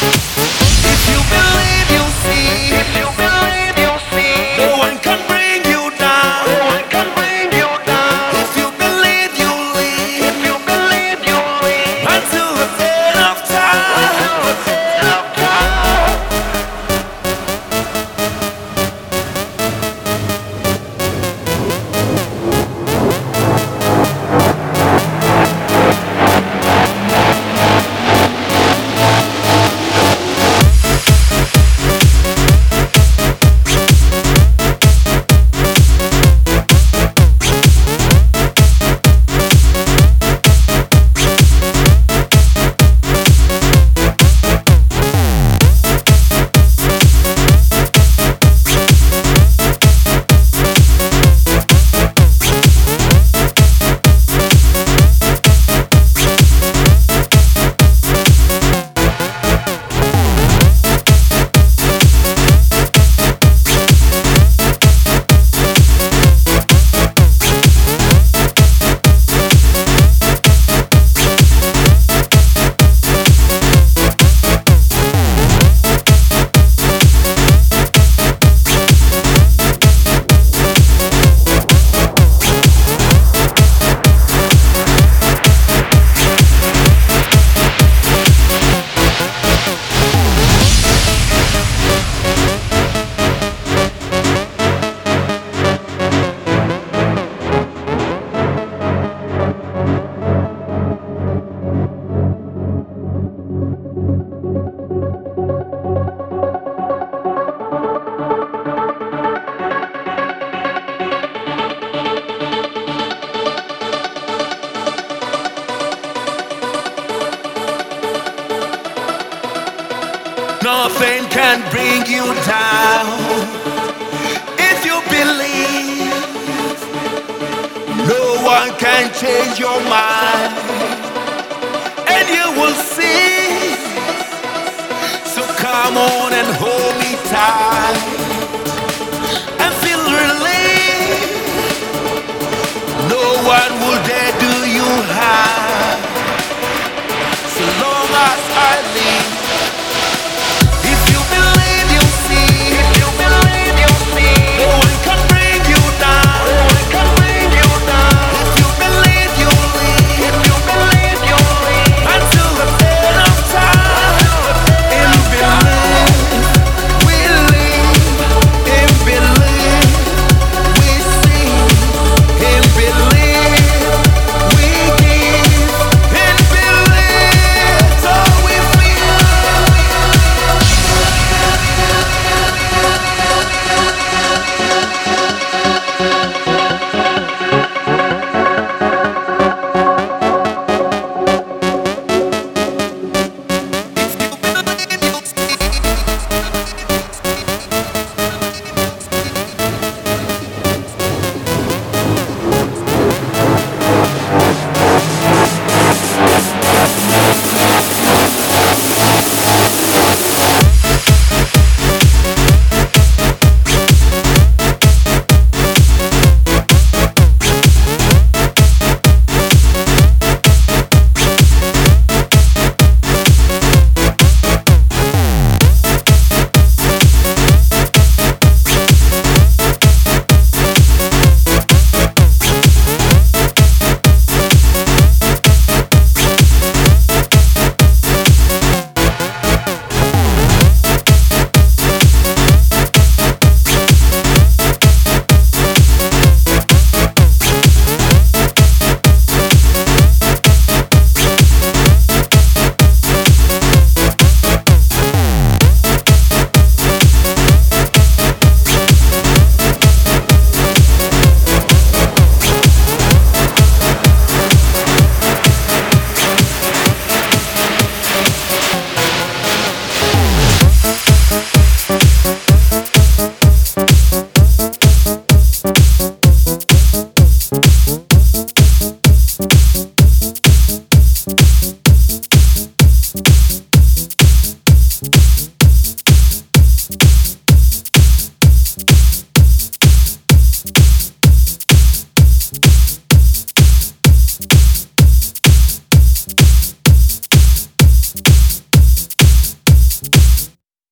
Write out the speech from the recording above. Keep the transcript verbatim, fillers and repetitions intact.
If you believe, you'll see. If you believe, you'll see. No one can bring you down. No one can bring you down. If you believe, you'll lead. If you believe, you'll lead. Until the end of time. Until the end of time. Nothing can bring you down if you believe. No one can change your mind, and you will see. So come on and hold me tight and feel relief. No one will dare do you harm.